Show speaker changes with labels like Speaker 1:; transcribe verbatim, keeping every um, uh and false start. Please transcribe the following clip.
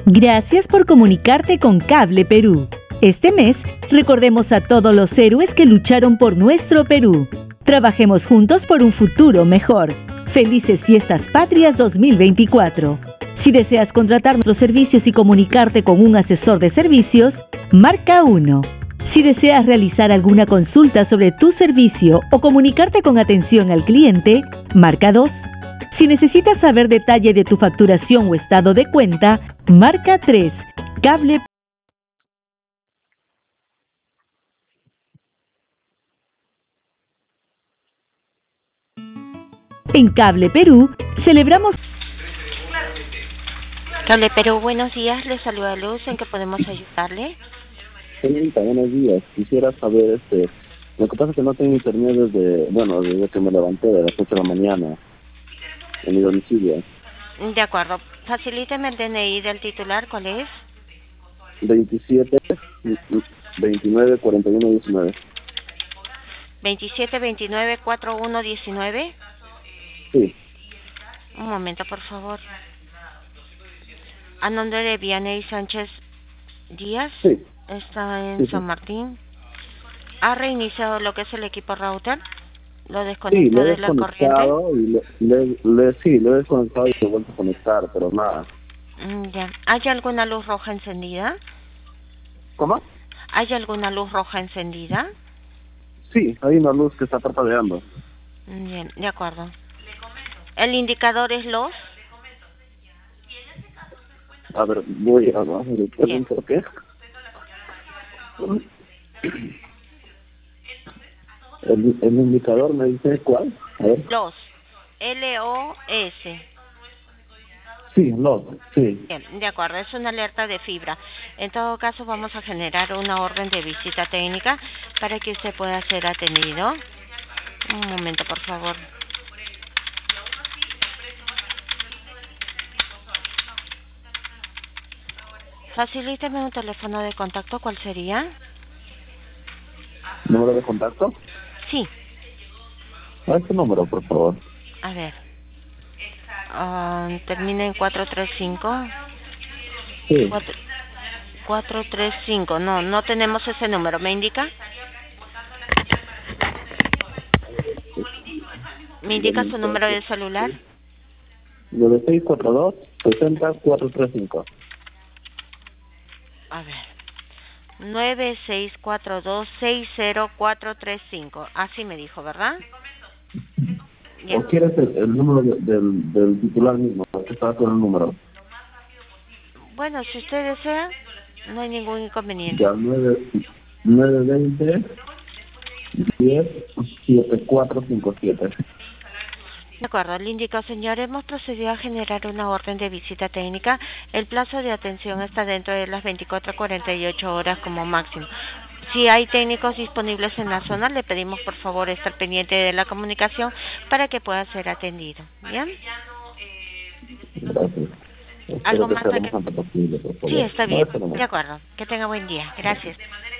Speaker 1: Gracias por comunicarte con Cable Perú. Este mes, recordemos a todos los héroes que lucharon por nuestro Perú. Trabajemos juntos por un futuro mejor. Felices Fiestas Patrias dos mil veinticuatro. Si deseas contratar nuestros servicios y comunicarte con un asesor de servicios, marca uno. Si deseas realizar alguna consulta sobre tu servicio o comunicarte con atención al cliente, marca dos. Si necesitas saber detalle de tu facturación o estado de cuenta, marca tres. Cable. En Cable Perú, celebramos...
Speaker 2: Cable Perú, buenos días. Le saluda Luz. ¿En qué podemos ayudarle?
Speaker 3: Señorita, buenos días. Quisiera saber, este, lo que pasa es que no tengo internet desde, bueno, desde que me levanté de las ocho de la mañana en mi domicilio.
Speaker 2: De acuerdo. Facilíteme el D N I del titular. ¿Cuál es?
Speaker 3: veintisiete, veintinueve, cuarenta y uno, diecinueve.
Speaker 2: veintisiete, veintinueve, cuarenta y uno, diecinueve.
Speaker 3: Sí.
Speaker 2: Un momento, por favor. A nombre de Vianey Sánchez Díaz.
Speaker 3: Sí.
Speaker 2: Está en
Speaker 3: Sí, sí.
Speaker 2: San Martín. ¿Ha reiniciado lo que es el equipo router? ¿Lo
Speaker 3: Sí,
Speaker 2: desconectó
Speaker 3: lo he
Speaker 2: de la corriente?
Speaker 3: desconectado y le, le, le- sí, lo he desconectado y lo he vuelto a conectar, pero nada.
Speaker 2: Mm, ya. ¿Hay alguna luz roja encendida?
Speaker 3: ¿Cómo?
Speaker 2: ¿Hay alguna luz roja encendida?
Speaker 3: Sí, hay una luz que está parpadeando.
Speaker 2: Mm, Bien, de acuerdo. ¿El indicador es los?
Speaker 3: A ver, voy a ver,
Speaker 2: Bien.
Speaker 3: ¿por qué? El, el indicador me dice cuál. A ver.
Speaker 2: Los. L O S.
Speaker 3: Sí, no, sí.
Speaker 2: Bien, de acuerdo, es una alerta de fibra. En todo caso, vamos a generar una orden de visita técnica para que usted pueda ser atendido. Un momento, por favor. Facilíteme un teléfono de contacto, ¿cuál sería?
Speaker 3: ¿Número de contacto?
Speaker 2: Sí,
Speaker 3: A este número, por favor.
Speaker 2: a ver. Ah, termina en cuatro tres cinco.
Speaker 3: Sí.
Speaker 2: Cuatro- cuatro tres cinco. No, no tenemos ese número. ¿Me indica? ¿Me indica su número de celular?
Speaker 3: nueve seis cuatro dos, seis cero, cuatro tres cinco.
Speaker 2: A ver. nueve seis cuatro dos, seis cero cuatro tres cinco. Así me dijo, ¿verdad? Bien.
Speaker 3: ¿O quieres el, el número de- del, del titular mismo? Que estaba con el número.
Speaker 2: Bueno, si usted desea, no hay ningún inconveniente.
Speaker 3: Ya, nueve veinte, diez, siete cuatro cinco siete.
Speaker 2: De acuerdo, le indico, señor, hemos procedido a generar una orden de visita técnica. El plazo de atención está dentro de las veinticuatro a cuarenta y ocho horas como máximo. Si hay técnicos disponibles en la zona, le pedimos por favor estar pendiente de la comunicación para que pueda ser atendido. ¿Bien?
Speaker 3: Gracias.
Speaker 2: ¿Algo
Speaker 3: Espero que
Speaker 2: más?
Speaker 3: sea
Speaker 2: a
Speaker 3: lo
Speaker 2: que-
Speaker 3: más antes posible, por favor.
Speaker 2: Sí, está
Speaker 3: No,
Speaker 2: bien.
Speaker 3: eso no me-
Speaker 2: De acuerdo. Que tenga buen día. Gracias.